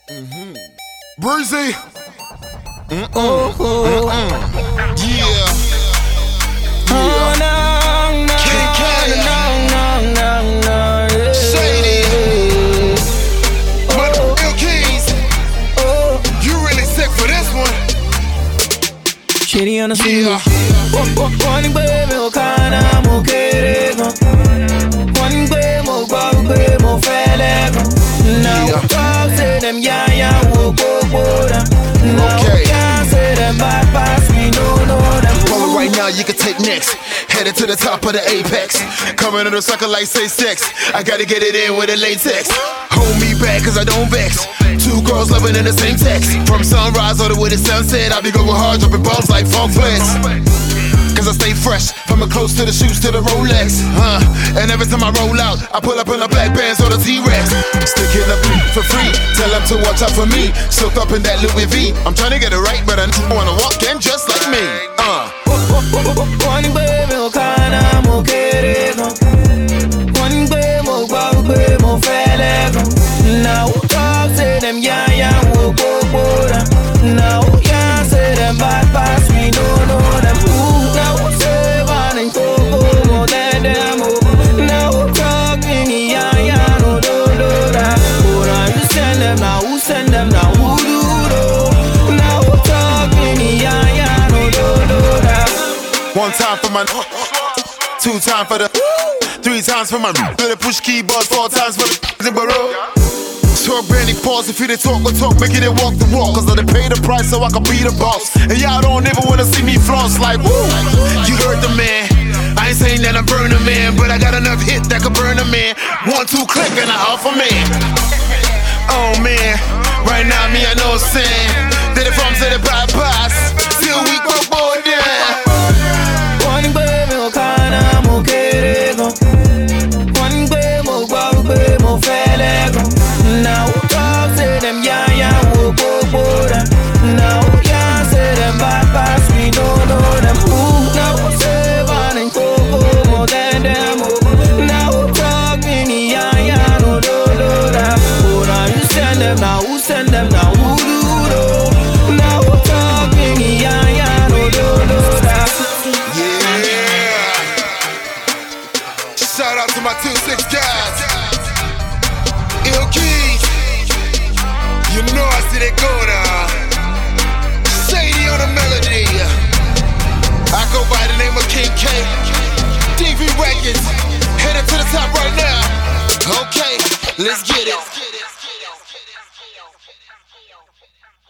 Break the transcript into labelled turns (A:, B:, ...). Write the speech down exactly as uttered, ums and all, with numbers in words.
A: Mm-hmm. Breezy. Mm-mm.
B: Oh, oh.
A: Mm-mm. Yeah.
B: Oh, no, no, no, no, no, no, yeah.
A: Shady.
B: Oh,
A: Ill Keys.
B: oh.
A: You really sick for this one.
B: Shady on the
A: Yeah.
B: One baby, mo kana mo kerego. One baby, mo baby, mo felego. Now
A: Yeah.
B: talk say them yeah yeah wo go go them. Now
A: Okay.
B: can't say them bypass me no no them.
A: Well, right now you can take next. Headed to the top of the apex. Coming in a sucker like say sex. I gotta get it in with a latex. Hold me back cause I don't vex. Two girls loving in the same text. From sunrise all the way to sunset, I be going hard, dropping bombs like funk flex. Cause I stay fresh, from the clothes to the shoes to the Rolex, huh? And every time I roll out, I pull up in a black Benz or the T-Rex. Sticking up for free, tell them to watch out for me. Soaked up in that Louis V. I'm trying to get it right, but I wanna walk in just like me. Uh.
B: One baby, mo kana mo kerego. One baby, mo baby, mo felego. Now talk say them yeah yeah wo go go them. Now can't say them bypass me no no them. Now say one and go go more than them. Now talking yeah yeah no no no that. Oh now you send them now who send them now who do do. Now talking yeah yeah no no no that.
A: One time for my, two times for the, three times for my, for the push keyboard, four times for the Zimbaro. Talk brandy pause, if you didn't talk or talk, making it walk the walk. Cause I done pay the price so I can be the boss. And y'all don't ever wanna see me floss like, woo, you heard the man. I ain't saying that I'm burning man, but I got enough hit that could burn a man. One, two, click and I off a man. Oh man, right now me I know sin. Did it from to the bypass, still we go boy down.
B: One baby, mo kana mo kerego. One baby, mo baby, mo felego. Now talk say them yeah yeah wo go go them. Now can't say them bypass me no no them. Ooh, now say one and go go more than them. Now talking yeah yeah no no no that. Oh now you send them now who send them now who do do. Now talking yeah yeah no no no that.
A: Yeah. Shout out to my two six guys. Ill Keys. You know I see that go now. Shady on the melody. I go by the name of King K. D V Records. Headed to the top right now. Okay, let's get it.